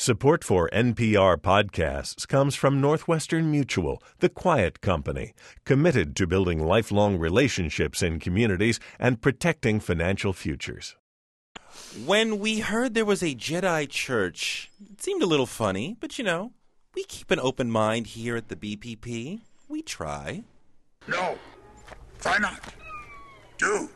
Support for NPR podcasts comes from Northwestern Mutual, the quiet company, committed to building lifelong relationships in communities and protecting financial futures. When we heard there was a Jedi church, it seemed a little funny, but we keep an open mind here at the BPP. We try. No, try not. Do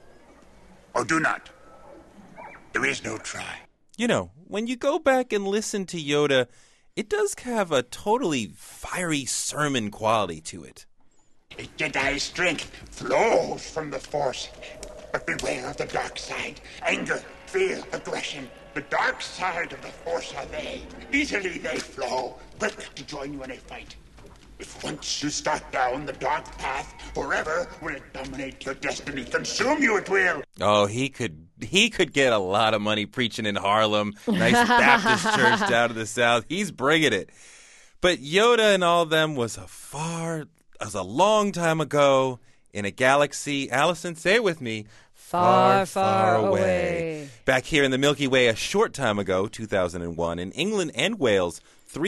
or do not. There is no try. When you go back and listen to Yoda, it does have a totally fiery sermon quality to it. A Jedi's strength flows from the Force. But beware of the dark side. Anger, fear, aggression. The dark side of the Force are they. Easily they flow, quick to join you in a fight. If once you start down the dark path, forever will it dominate your destiny. Consume you it will. Oh, he could get a lot of money preaching in Harlem. Nice Baptist church down to the south. He's bringing it. But Yoda and all of them was a long time ago in a galaxy. Allison, say it with me. Far, far away. Back here in the Milky Way a short time ago, 2001, in England and Wales,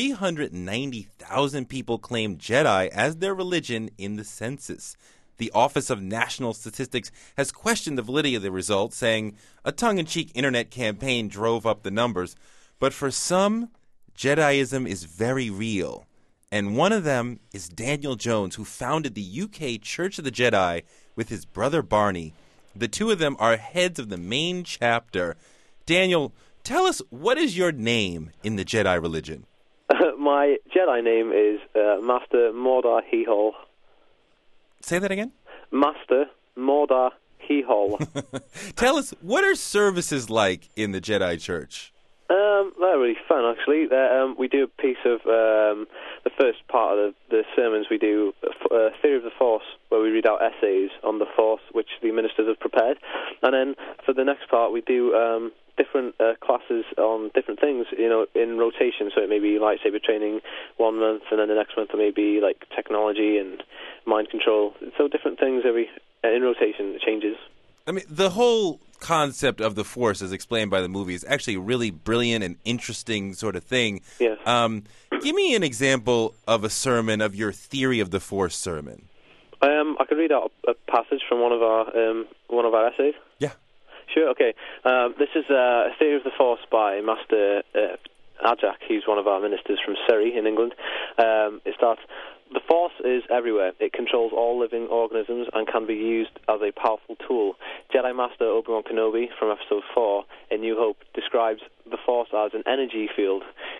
390,000 people claimed Jedi as their religion in the census. The Office of National Statistics has questioned the validity of the results, saying a tongue-in-cheek internet campaign drove up the numbers. But for some, Jediism is very real. And one of them is Daniel Jones, who founded the UK Church of the Jedi with his brother Barney. The two of them are heads of the main chapter. Daniel, tell us, what is your name in the Jedi religion? My Jedi name is Master Mordar Hehol. Say that again? Master Mordar Hehol. Tell us, what are services like in the Jedi Church? They're really fun, actually. We do a piece of the first part of the sermons. We do Theory of the Force, where we read out essays on the Force, which the ministers have prepared. And then for the next part, we do different classes on different things, in rotation. So it may be lightsaber training 1 month, and then the next month it may be like technology and mind control. So different things in rotation. It changes. I mean, the whole concept of the Force, as explained by the movie, is actually a really brilliant and interesting sort of thing. Yes. Give me an example of a sermon, of your Theory of the Force sermon. I could read out a passage from one of our essays. Yeah. Sure, okay. This is Theory of the Force by Master Ajak. He's one of our ministers from Surrey in England. It starts, the Force is everywhere. It controls all living organisms and can be used as a powerful tool. Jedi Master Obi-Wan Kenobi from Episode 4 in New Hope describes the Force as an energy field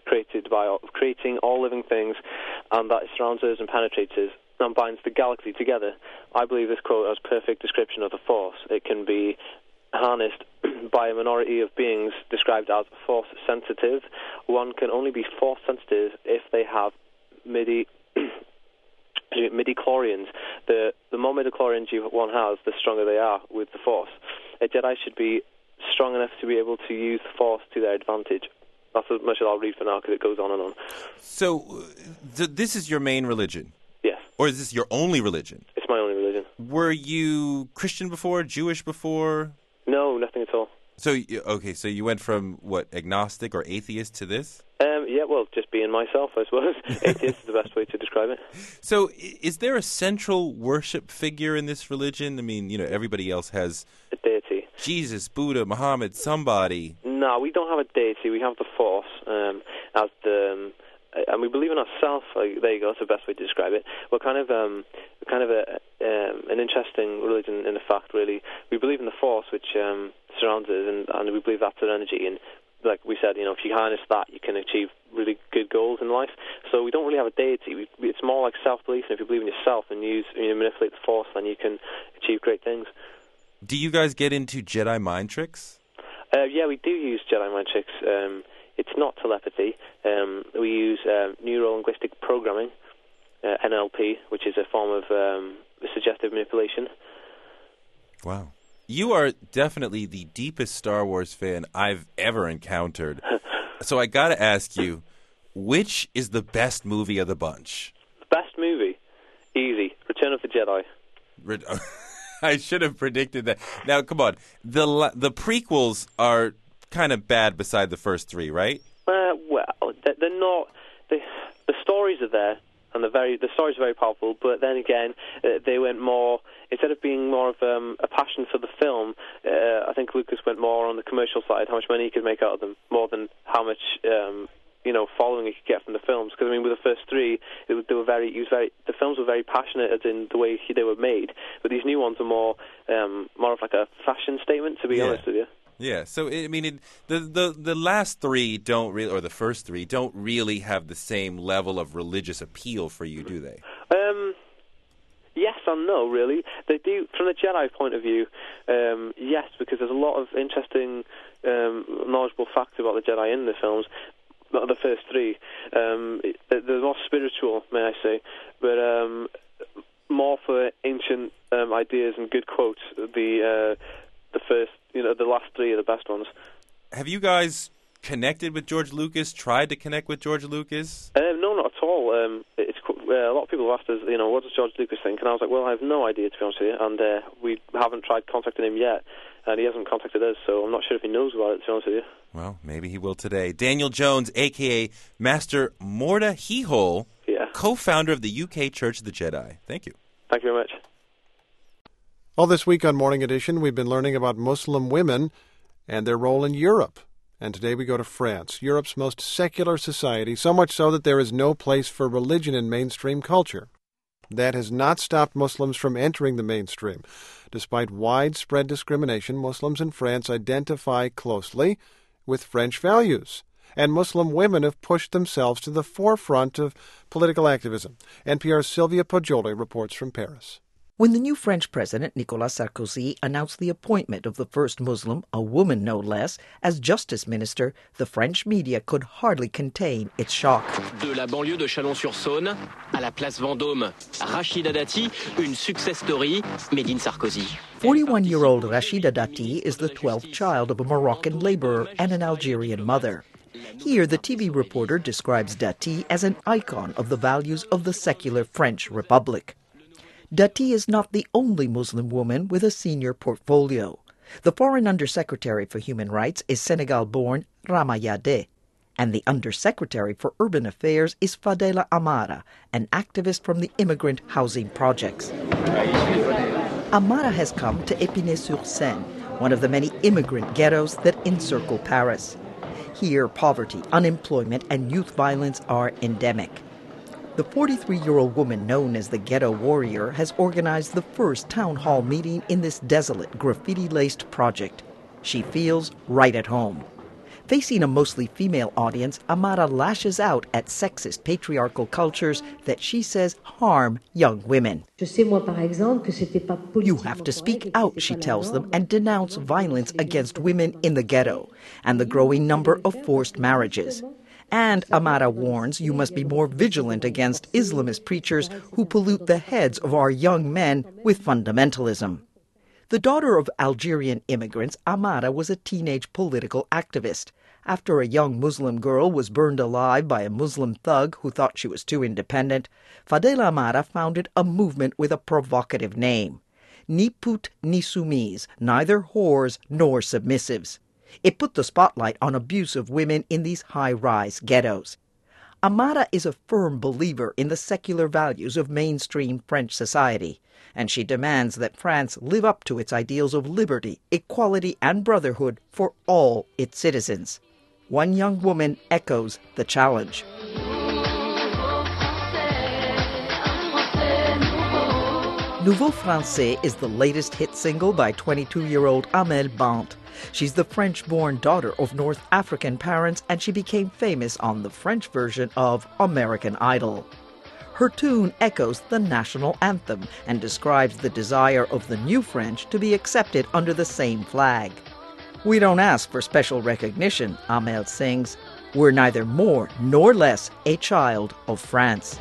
creating all living things, and that it surrounds us and penetrates us and binds the galaxy together. I believe this quote has perfect description of the Force. It can be harnessed by a minority of beings described as Force sensitive. One can only be Force sensitive if they have midi-chlorians. The more midi-chlorians one has, the stronger they are with the Force. A Jedi should be strong enough to be able to use the Force to their advantage. That's as much as I'll read for now, because it goes on and on. So, this is your main religion? Yes. Or is this your only religion? It's my only religion. Were you Christian before, Jewish before? No, nothing at all. So, so you went from, agnostic or atheist to this? Yeah, well, just being myself, I suppose. Atheist is the best way to describe it. So, is there a central worship figure in this religion? I mean, everybody else has a deity. Jesus, Buddha, Muhammad, somebody. No, we don't have a deity. We have the Force as the... and we believe in ourselves. There you go. That's the best way to describe it. We're kind of an interesting religion in the fact, really. We believe in the Force, which surrounds us, and we believe that's an energy. And like we said, if you harness that, you can achieve really good goals in life. So we don't really have a deity. It's more like self-belief. And if you believe in yourself and manipulate the Force, then you can achieve great things. Do you guys get into Jedi mind tricks? Yeah, we do use Jedi mind tricks. It's not telepathy. We use neuro-linguistic programming, NLP, which is a form of suggestive manipulation. Wow. You are definitely the deepest Star Wars fan I've ever encountered. So I got to ask you, which is the best movie of the bunch? The best movie? Easy. Return of the Jedi. I should have predicted that. Now, come on. The prequels are kind of bad beside the first three, right? Well, they're not. The stories are there, and the stories are very powerful. But then again, they went more. Instead of being more of a passion for the film, I think Lucas went more on the commercial side, how much money he could make out of them, more than how much following he could get from the films. Because I mean, with the first three, the films were very passionate as in the way they were made. But these new ones are more of like a fashion statement, to be honest with you. Yeah, so the last three don't really, or the first three don't really have the same level of religious appeal for you, do they? Yes and no, really. They do, from the Jedi point of view, yes, because there's a lot of interesting, knowledgeable facts about the Jedi in the films, not the first three. They're more spiritual, may I say, but more for ancient ideas and good quotes. The first, the last three are the best ones. Have you guys connected with George Lucas, tried to connect with George Lucas? No, not at all. A lot of people have asked us, what does George Lucas think? And I was like, well, I have no idea, to be honest with you, and we haven't tried contacting him yet, and he hasn't contacted us, so I'm not sure if he knows about it, to be honest with you. Well, maybe he will today. Daniel Jones, a.k.a. Master Morda Hehol, co-founder of the UK Church of the Jedi. Thank you. Thank you very much. All this week on Morning Edition, we've been learning about Muslim women and their role in Europe. And today we go to France, Europe's most secular society, so much so that there is no place for religion in mainstream culture. That has not stopped Muslims from entering the mainstream. Despite widespread discrimination, Muslims in France identify closely with French values. And Muslim women have pushed themselves to the forefront of political activism. NPR's Sylvia Poggioli reports from Paris. When the new French president, Nicolas Sarkozy, announced the appointment of the first Muslim, a woman no less, as justice minister, the French media could hardly contain its shock. De la banlieue de Chalon-sur-Saône à la place Vendôme, Rachida Dati, une success story made in Sarkozy. 41-year-old Rachida Dati is the 12th child of a Moroccan laborer and an Algerian mother. Here, the TV reporter describes Dati as an icon of the values of the secular French Republic. Dati is not the only Muslim woman with a senior portfolio. The Foreign Undersecretary for Human Rights is Senegal-born Rama Yade, and the Undersecretary for Urban Affairs is Fadela Amara, an activist from the immigrant housing projects. Amara has come to Épinay-sur-Seine, one of the many immigrant ghettos that encircle Paris. Here, poverty, unemployment, and youth violence are endemic. The 43-year-old woman known as the Ghetto Warrior has organized the first town hall meeting in this desolate, graffiti-laced project. She feels right at home. Facing a mostly female audience, Amara lashes out at sexist patriarchal cultures that she says harm young women. You have to speak out, she tells them, and denounce violence against women in the ghetto and the growing number of forced marriages. And Amara warns you must be more vigilant against Islamist preachers who pollute the heads of our young men with fundamentalism. The daughter of Algerian immigrants, Amara was a teenage political activist. After a young Muslim girl was burned alive by a Muslim thug who thought she was too independent, Fadela Amara founded a movement with a provocative name. Ni pute ni soumise, neither whores nor submissives. It put the spotlight on abuse of women in these high-rise ghettos. Amara is a firm believer in the secular values of mainstream French society, and she demands that France live up to its ideals of liberty, equality, and brotherhood for all its citizens. One young woman echoes the challenge. Nouveau Français is the latest hit single by 22-year-old Amel Bent. She's the French-born daughter of North African parents, and she became famous on the French version of American Idol. Her tune echoes the national anthem and describes the desire of the new French to be accepted under the same flag. We don't ask for special recognition, Amel sings. We're neither more nor less a child of France.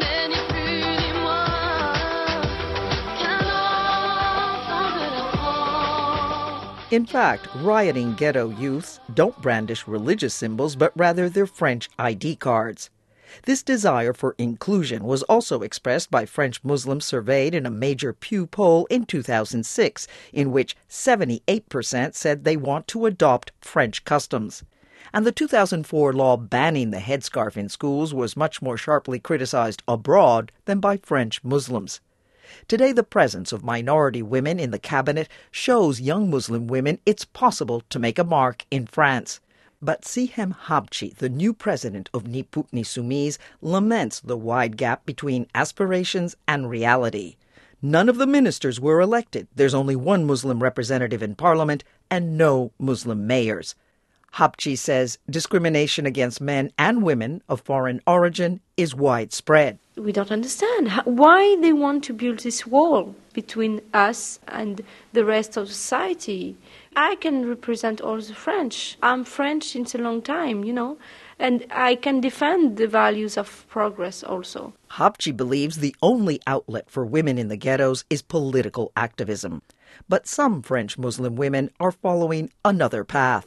In fact, rioting ghetto youths don't brandish religious symbols, but rather their French ID cards. This desire for inclusion was also expressed by French Muslims surveyed in a major Pew poll in 2006, in which 78% said they want to adopt French customs. And the 2004 law banning the headscarf in schools was much more sharply criticized abroad than by French Muslims. Today, the presence of minority women in the cabinet shows young Muslim women it's possible to make a mark in France. But Sihem Habchi, the new president of Ni Put Ni Soumise, laments the wide gap between aspirations and reality. None of the ministers were elected. There's only one Muslim representative in parliament and no Muslim mayors. Habchi says discrimination against men and women of foreign origin is widespread. We don't understand why they want to build this wall between us and the rest of society. I can represent all the French. I'm French since a long time, and I can defend the values of progress also. Habchi believes the only outlet for women in the ghettos is political activism. But some French Muslim women are following another path.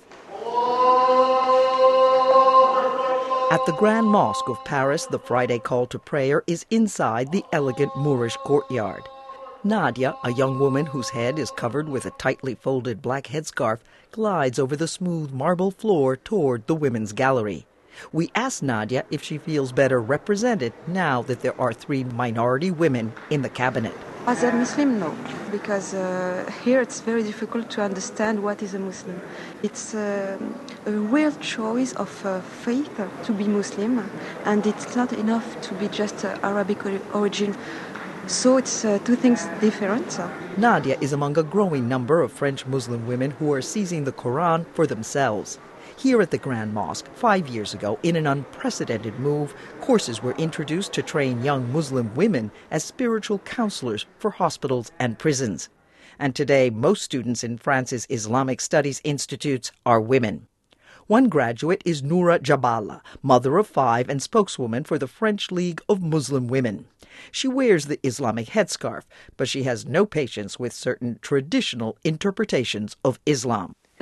At the Grand Mosque of Paris, the Friday call to prayer is inside the elegant Moorish courtyard. Nadia, a young woman whose head is covered with a tightly folded black headscarf, glides over the smooth marble floor toward the women's gallery. We asked Nadia if she feels better represented now that there are 3 minority women in the cabinet. As a Muslim, no, because here it's very difficult to understand what is a Muslim. It's a real choice of faith to be Muslim, and it's not enough to be just Arabic origin. So it's 2 things different. Nadia is among a growing number of French Muslim women who are seizing the Quran for themselves. Here at the Grand Mosque, 5 years ago, in an unprecedented move, courses were introduced to train young Muslim women as spiritual counselors for hospitals and prisons. And today, most students in France's Islamic Studies institutes are women. One graduate is Noura Jabala, mother of 5 and spokeswoman for the French League of Muslim Women. She wears the Islamic headscarf, but she has no patience with certain traditional interpretations of Islam. I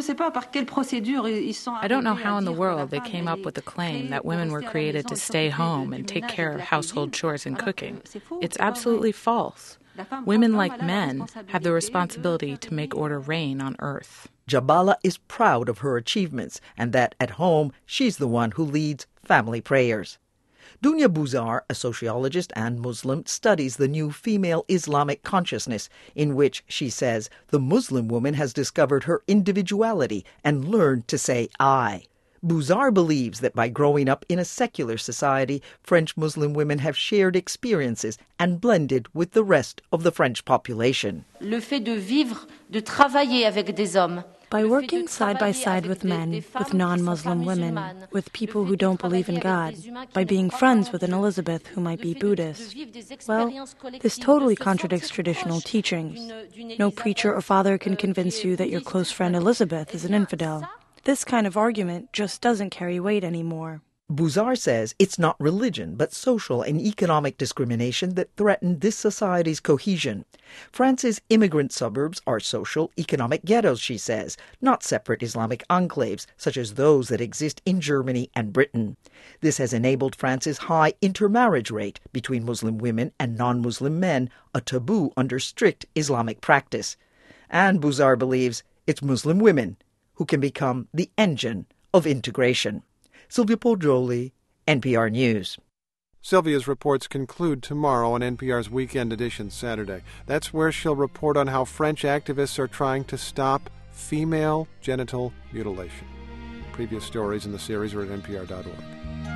don't know how in the world they came up with the claim that women were created to stay home and take care of household chores and cooking. It's absolutely false. Women, like men, have the responsibility to make order reign on earth. Jabala is proud of her achievements and that at home she's the one who leads family prayers. Dunya Bouzar, a sociologist and Muslim, studies the new female Islamic consciousness, in which, she says, the Muslim woman has discovered her individuality and learned to say I. Bouzar believes that by growing up in a secular society, French Muslim women have shared experiences and blended with the rest of the French population. Le fait de vivre, de travailler avec des hommes. By working side by side with men, with non-Muslim women, with people who don't believe in God, by being friends with an Elizabeth who might be Buddhist, well, this totally contradicts traditional teachings. No preacher or father can convince you that your close friend Elizabeth is an infidel. This kind of argument just doesn't carry weight anymore. Bouzar says it's not religion, but social and economic discrimination that threaten this society's cohesion. France's immigrant suburbs are social, economic ghettos, she says, not separate Islamic enclaves, such as those that exist in Germany and Britain. This has enabled France's high intermarriage rate between Muslim women and non-Muslim men, a taboo under strict Islamic practice. And Bouzar believes it's Muslim women who can become the engine of integration. Sylvia Poggioli, NPR News. Sylvia's reports conclude tomorrow on NPR's Weekend Edition Saturday. That's where she'll report on how French activists are trying to stop female genital mutilation. Previous stories in the series are at npr.org.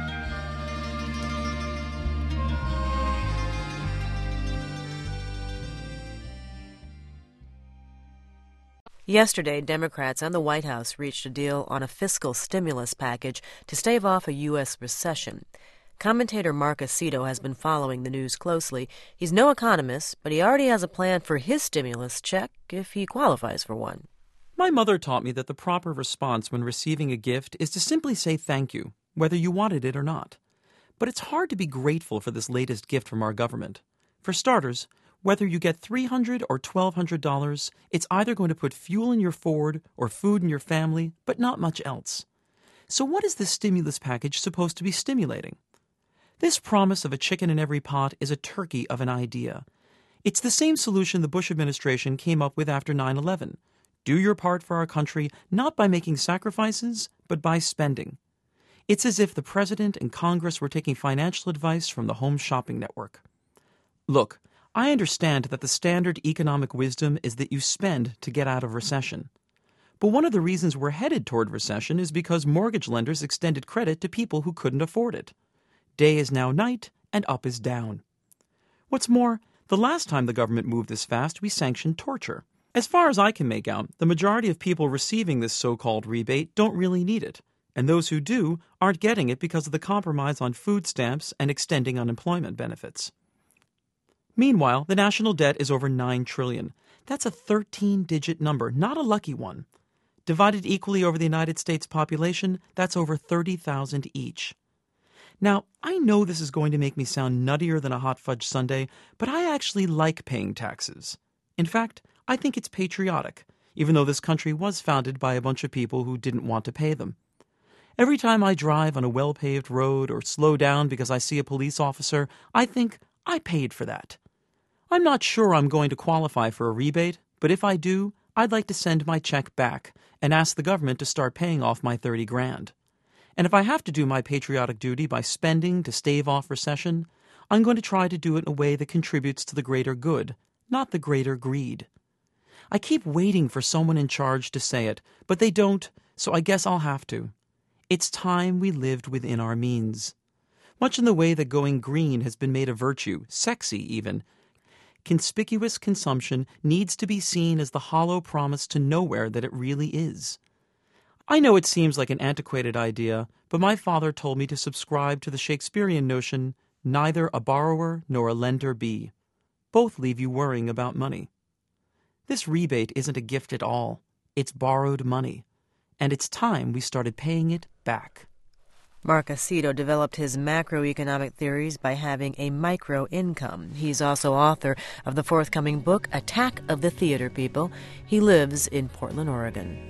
Yesterday, Democrats and the White House reached a deal on a fiscal stimulus package to stave off a U.S. recession. Commentator Mark Aceto has been following the news closely. He's no economist, but he already has a plan for his stimulus check if he qualifies for one. My mother taught me that the proper response when receiving a gift is to simply say thank you, whether you wanted it or not. But it's hard to be grateful for this latest gift from our government. For starters, whether you get $300 or $1,200, it's either going to put fuel in your Ford or food in your family, but not much else. So what is this stimulus package supposed to be stimulating? This promise of a chicken in every pot is a turkey of an idea. It's the same solution the Bush administration came up with after 9/11. Do your part for our country not by making sacrifices, but by spending. It's as if the President and Congress were taking financial advice from the Home Shopping Network. Look, I understand that the standard economic wisdom is that you spend to get out of recession. But one of the reasons we're headed toward recession is because mortgage lenders extended credit to people who couldn't afford it. Day is now night, and up is down. What's more, the last time the government moved this fast, we sanctioned torture. As far as I can make out, the majority of people receiving this so-called rebate don't really need it, and those who do aren't getting it because of the compromise on food stamps and extending unemployment benefits. Meanwhile, the national debt is over $9 trillion. That's a 13-digit number, not a lucky one. Divided equally over the United States population, that's over 30,000 each. Now, I know this is going to make me sound nuttier than a hot fudge sundae, but I actually like paying taxes. In fact, I think it's patriotic, even though this country was founded by a bunch of people who didn't want to pay them. Every time I drive on a well-paved road or slow down because I see a police officer, I think, I paid for that. I'm not sure I'm going to qualify for a rebate, but if I do, I'd like to send my check back and ask the government to start paying off my $30 grand. And if I have to do my patriotic duty by spending to stave off recession, I'm going to try to do it in a way that contributes to the greater good, not the greater greed. I keep waiting for someone in charge to say it, but they don't, so I guess I'll have to. It's time we lived within our means. Much in the way that going green has been made a virtue, sexy even, conspicuous consumption needs to be seen as the hollow promise to nowhere that it really is. I know it seems like an antiquated idea, but my father told me to subscribe to the Shakespearean notion, neither a borrower nor a lender be. Both leave you worrying about money. This rebate isn't a gift at all. It's borrowed money. And it's time we started paying it back. Mark Aceto developed his macroeconomic theories by having a micro income. He's also author of the forthcoming book, Attack of the Theater People. He lives in Portland, Oregon.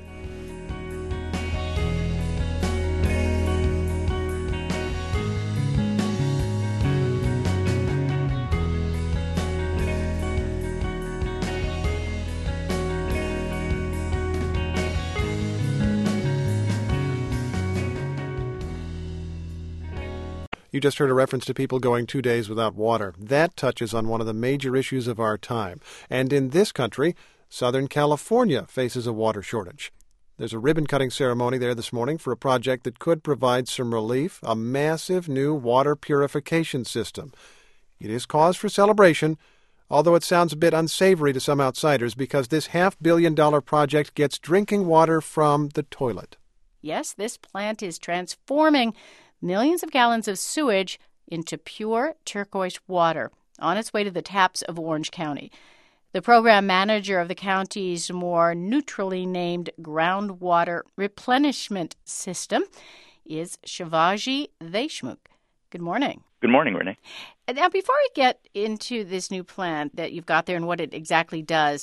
You just heard a reference to people going 2 days without water. That touches on one of the major issues of our time. And in this country, Southern California faces a water shortage. There's a ribbon-cutting ceremony there this morning for a project that could provide some relief, a massive new water purification system. It is cause for celebration, although it sounds a bit unsavory to some outsiders because this $500 million project gets drinking water from the toilet. Yes, this plant is transforming millions of gallons of sewage into pure turquoise water on its way to the taps of Orange County. The program manager of the county's more neutrally named groundwater replenishment system is Shivaji Deshmukh. Good morning. Good morning, Renee. Now, before we get into this new plant that you've got there and what it exactly does,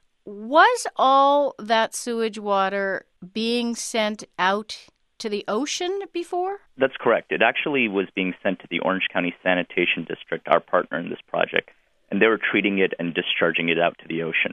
was all that sewage water being sent out to the ocean before? That's correct. It actually was being sent to the Orange County Sanitation District, our partner in this project, and they were treating it and discharging it out to the ocean.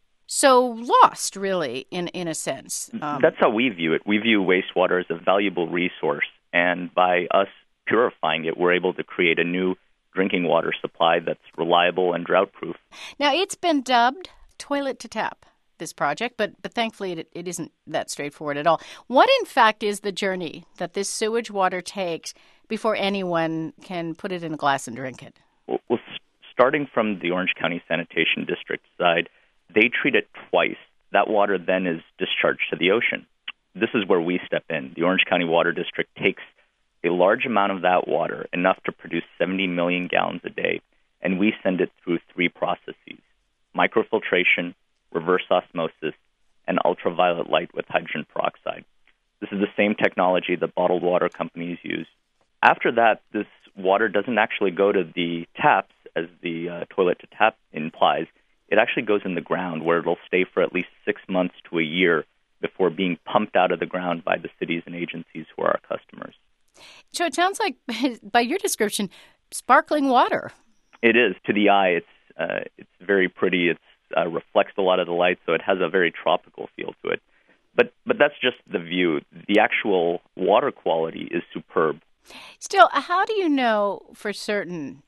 So lost, really, in a sense. That's how we view it. We view wastewater as a valuable resource, and by us purifying it, we're able to create a new drinking water supply that's reliable and drought-proof. Now, it's been dubbed toilet to tap, this project, but thankfully it isn't that straightforward at all. What, in fact, is the journey that this sewage water takes before anyone can put it in a glass and drink it? Well, starting from the Orange County Sanitation District side, they treat it twice. That water then is discharged to the ocean. This is where we step in. The Orange County Water District takes a large amount of that water, enough to produce 70 million gallons a day, and we send it through 3 processes: microfiltration, reverse osmosis, and ultraviolet light with hydrogen peroxide. This is the same technology that bottled water companies use. After that, this water doesn't actually go to the taps, as the toilet to tap implies. It actually goes in the ground, where it'll stay for at least 6 months to a year before being pumped out of the ground by the cities and agencies who are our customers. So it sounds like, by your description, sparkling water. It is. To the eye, it's very pretty. It's reflects a lot of the light, so it has a very tropical feel to it. But that's just the view. The actual water quality is superb. Still, how do you know for sure,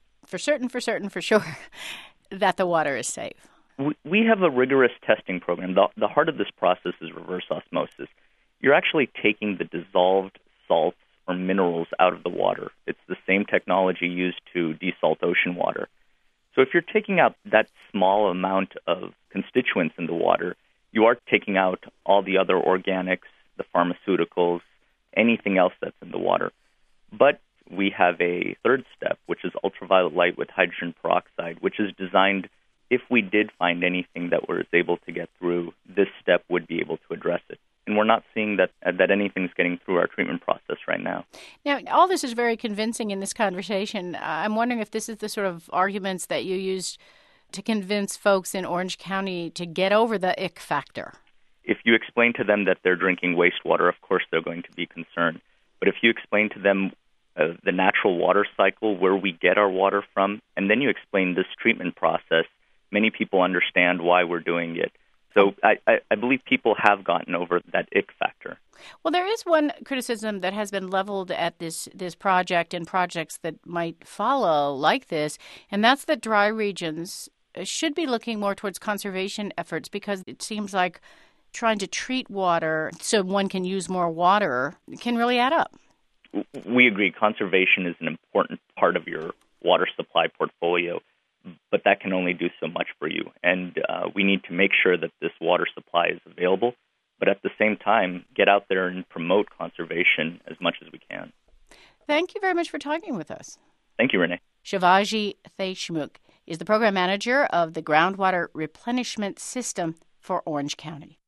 that the water is safe? We have a rigorous testing program. The heart of this process is reverse osmosis. You're actually taking the dissolved salts or minerals out of the water. It's the same technology used to desalt ocean water. So if you're taking out that small amount of constituents in the water, you are taking out all the other organics, the pharmaceuticals, anything else that's in the water. But we have a third step, which is ultraviolet light with hydrogen peroxide, which is designed, if we did find anything that was able to get through, this step would be able to address it. And we're not seeing that anything's getting through our treatment process right now. Now, all this is very convincing in this conversation. I'm wondering if this is the sort of arguments that you used to convince folks in Orange County to get over the ick factor. If you explain to them that they're drinking wastewater, of course they're going to be concerned. But if you explain to them the natural water cycle, where we get our water from, and then you explain this treatment process, many people understand why we're doing it. So I believe people have gotten over that ick factor. Well, there is one criticism that has been leveled at this project and projects that might follow like this, and that's that dry regions should be looking more towards conservation efforts, because it seems like trying to treat water so one can use more water can really add up. We agree. Conservation is an important part of your water supply portfolio, but that can only do so much for you. And we need to make sure that this water supply is available, but at the same time, get out there and promote conservation as much as we can. Thank you very much for talking with us. Thank you, Renee. Shivaji Deshmukh is the program manager of the Groundwater Replenishment System for Orange County.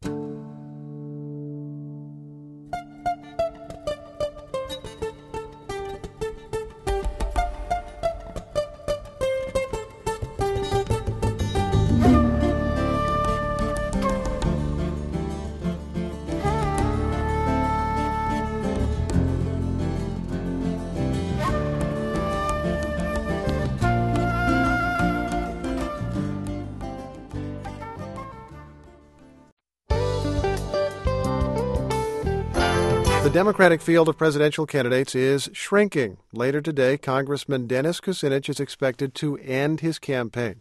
The Democratic field of presidential candidates is shrinking. Later today, Congressman Dennis Kucinich is expected to end his campaign.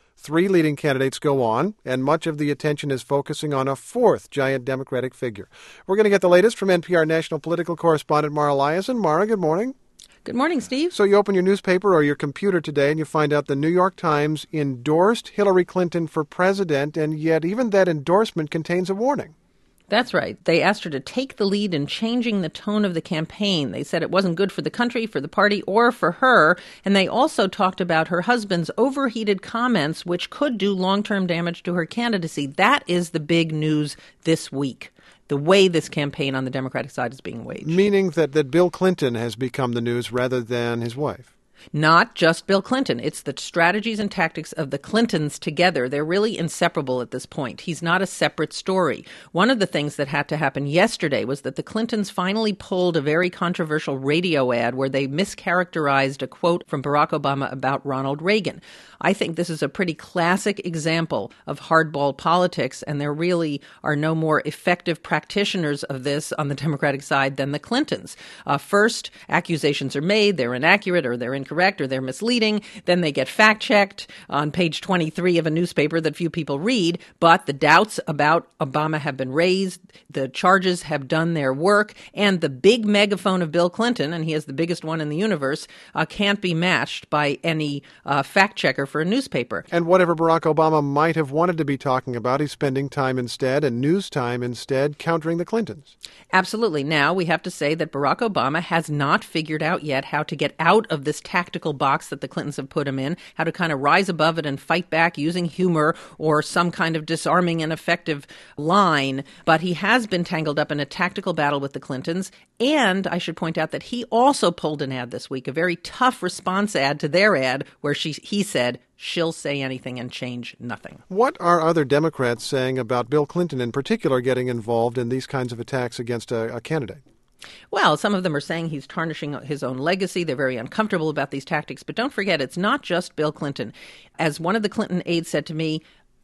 3 leading candidates go on, and much of the attention is focusing on a 4th giant Democratic figure. We're going to get the latest from NPR national political correspondent Mara Liasson. Mara, good morning. Good morning, Steve. So you open your newspaper or your computer today and you find out the New York Times endorsed Hillary Clinton for president, and yet even that endorsement contains a warning. That's right. They asked her to take the lead in changing the tone of the campaign. They said it wasn't good for the country, for the party, or for her. And they also talked about her husband's overheated comments, which could do long-term damage to her candidacy. That is the big news this week, the way this campaign on the Democratic side is being waged. Meaning that Bill Clinton has become the news rather than his wife. Not just Bill Clinton. It's the strategies and tactics of the Clintons together. They're really inseparable at this point. He's not a separate story. One of the things that had to happen yesterday was that the Clintons finally pulled a very controversial radio ad where they mischaracterized a quote from Barack Obama about Ronald Reagan. I think this is a pretty classic example of hardball politics, and there really are no more effective practitioners of this on the Democratic side than the Clintons. First, accusations are made, they're inaccurate or they're incorrect or they're misleading. Then they get fact-checked on page 23 of a newspaper that few people read, but the doubts about Obama have been raised, the charges have done their work, and the big megaphone of Bill Clinton, and he is the biggest one in the universe, can't be matched by any fact-checker for a newspaper. And whatever Barack Obama might have wanted to be talking about, he's spending time instead and news time instead countering the Clintons. Absolutely. Now, we have to say that Barack Obama has not figured out yet how to get out of this tactical box that the Clintons have put him in, how to kind of rise above it and fight back using humor or some kind of disarming and effective line. But he has been tangled up in a tactical battle with the Clintons. And I should point out that he also pulled an ad this week, a very tough response ad to their ad, where he said, she'll say anything and change nothing. What are other Democrats saying about Bill Clinton in particular getting involved in these kinds of attacks against a candidate? Well, some of them are saying he's tarnishing his own legacy. They're very uncomfortable about these tactics. But don't forget, it's not just Bill Clinton. As one of the Clinton aides said to me,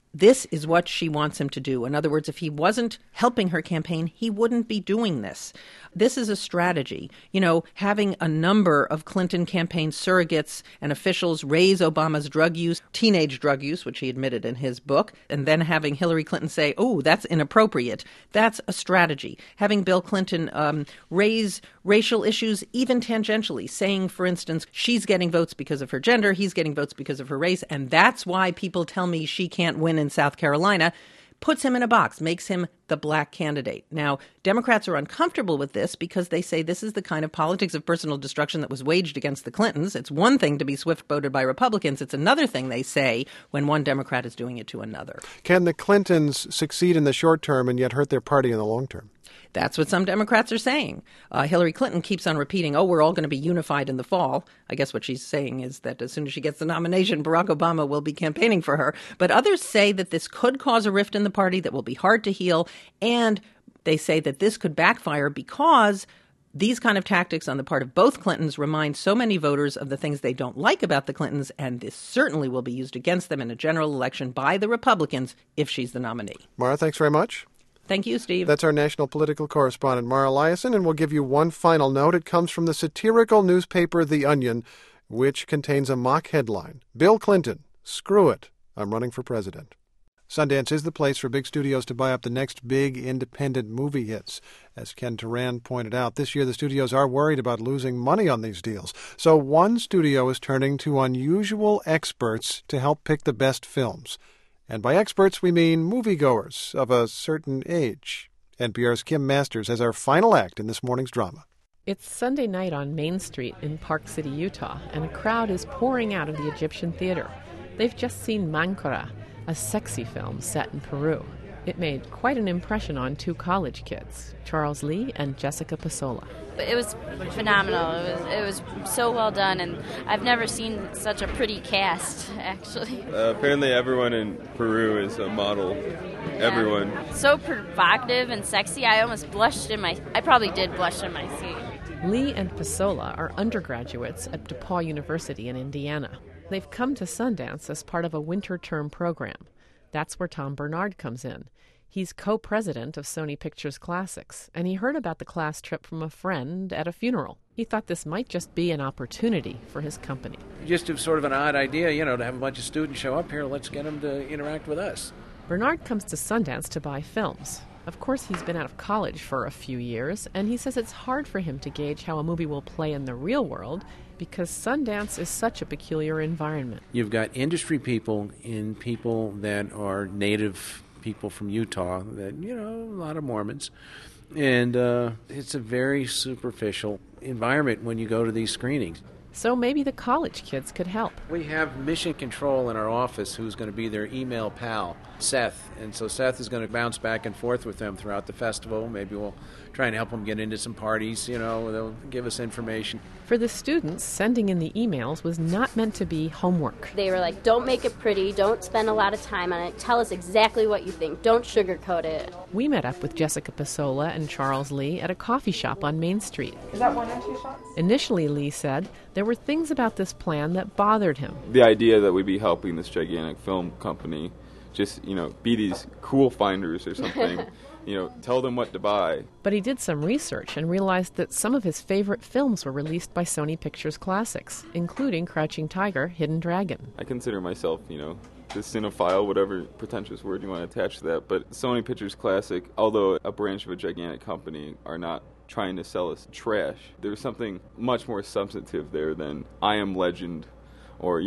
This is what she wants him to do. In other words, if he wasn't helping her campaign, he wouldn't be doing this. This is a strategy. You know, having a number of Clinton campaign surrogates and officials raise Obama's drug use, teenage drug use, which he admitted in his book, and then having Hillary Clinton say, oh, that's inappropriate. That's a strategy. Having Bill Clinton raise racial issues even tangentially, saying, for instance, she's getting votes because of her gender, he's getting votes because of her race, and that's why people tell me she can't win in South Carolina, puts him in a box, makes him the black candidate. Now, Democrats are uncomfortable with this because they say this is the kind of politics of personal destruction that was waged against the Clintons. It's one thing to be swift-voted by Republicans. It's another thing, they say, when one Democrat is doing it to another. Can the Clintons succeed in the short term and yet hurt their party in the long term? That's what some Democrats are saying. Hillary Clinton keeps on repeating, oh, we're all going to be unified in the fall. I guess what she's saying is that as soon as she gets the nomination, Barack Obama will be campaigning for her. But others say that this could cause a rift in the party that will be hard to heal. And they say that this could backfire because these kind of tactics on the part of both Clintons remind so many voters of the things they don't like about the Clintons, and this certainly will be used against them in a general election by the Republicans if she's the nominee. Mara, thanks very much. Thank you, Steve. That's our national political correspondent, Mara Liasson, and we'll give you one final note. It comes from the satirical newspaper The Onion, which contains a mock headline. Bill Clinton, screw it, I'm running for president. Sundance is the place for big studios to buy up the next big independent movie hits. As Ken Turan pointed out, this year the studios are worried about losing money on these deals. So one studio is turning to unusual experts to help pick the best films. And by experts, we mean moviegoers of a certain age. NPR's Kim Masters has our final act in this morning's drama. It's Sunday night on Main Street in Park City, Utah, and a crowd is pouring out of the Egyptian theater. They've just seen Mancora, a sexy film set in Peru. It made quite an impression on two college kids, Charles Lee and Jessica Pasola. It was phenomenal. It was so well done, and I've never seen such a pretty cast, actually. Apparently everyone in Peru is a model. Yeah. Everyone. So provocative and sexy, I almost blushed I probably did blush in my seat. Lee and Pasola are undergraduates at DePaul University in Indiana. They've come to Sundance as part of a winter term program. That's where Tom Bernard comes in. He's co-president of Sony Pictures Classics, and he heard about the class trip from a friend at a funeral. He thought this might just be an opportunity for his company. Just sort of an odd idea, to have a bunch of students show up here. Let's get them to interact with us. Bernard comes to Sundance to buy films. Of course, he's been out of college for a few years, and he says it's hard for him to gauge how a movie will play in the real world because Sundance is such a peculiar environment. You've got industry people and people that are native people from Utah, that, a lot of Mormons. And it's a very superficial environment when you go to these screenings. So maybe the college kids could help. We have Mission Control in our office who's going to be their email pal, Seth. And so Seth is going to bounce back and forth with them throughout the festival. Maybe we'll try and help them get into some parties, they'll give us information. For the students, sending in the emails was not meant to be homework. They were like, don't make it pretty, don't spend a lot of time on it, tell us exactly what you think, don't sugarcoat it. We met up with Jessica Pasola and Charles Lee at a coffee shop on Main Street. Is that 1 or 2 shots? Initially, Lee said there were things about this plan that bothered him. The idea that we'd be helping this gigantic film company just, be these cool finders or something. Tell them what to buy. But he did some research and realized that some of his favorite films were released by Sony Pictures Classics, including Crouching Tiger, Hidden Dragon. I consider myself, the cinephile, whatever pretentious word you want to attach to that. But Sony Pictures Classic, although a branch of a gigantic company, are not trying to sell us trash. There's something much more substantive there than I Am Legend or,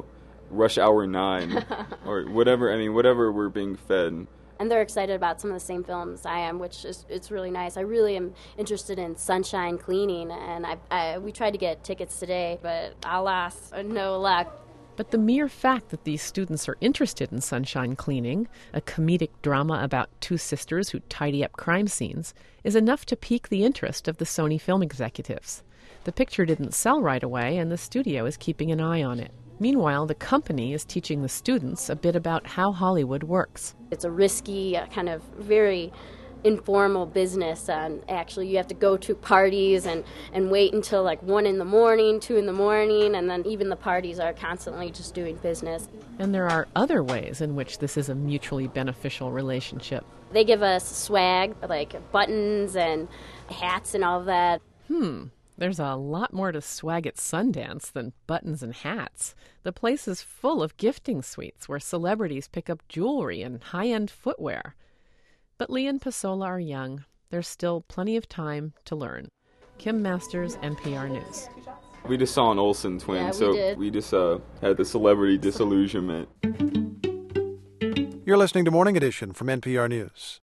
Rush Hour 9 or whatever. Whatever we're being fed. And they're excited about some of the same films I am, which is it's really nice. I really am interested in Sunshine Cleaning, and we tried to get tickets today, but alas, no luck. But the mere fact that these students are interested in Sunshine Cleaning, a comedic drama about two sisters who tidy up crime scenes, is enough to pique the interest of the Sony film executives. The picture didn't sell right away, and the studio is keeping an eye on it. Meanwhile, the company is teaching the students a bit about how Hollywood works. It's a risky, kind of very informal business, and actually you have to go to parties and wait until like 1 in the morning, 2 in the morning, and then even the parties are constantly just doing business. And there are other ways in which this is a mutually beneficial relationship. They give us swag, like buttons and hats and all of that. There's a lot more to swag at Sundance than buttons and hats. The place is full of gifting suites where celebrities pick up jewelry and high-end footwear. But Lee and Pasola are young. There's still plenty of time to learn. Kim Masters, NPR News. We just saw an Olsen twin, we just had the celebrity disillusionment. You're listening to Morning Edition from NPR News.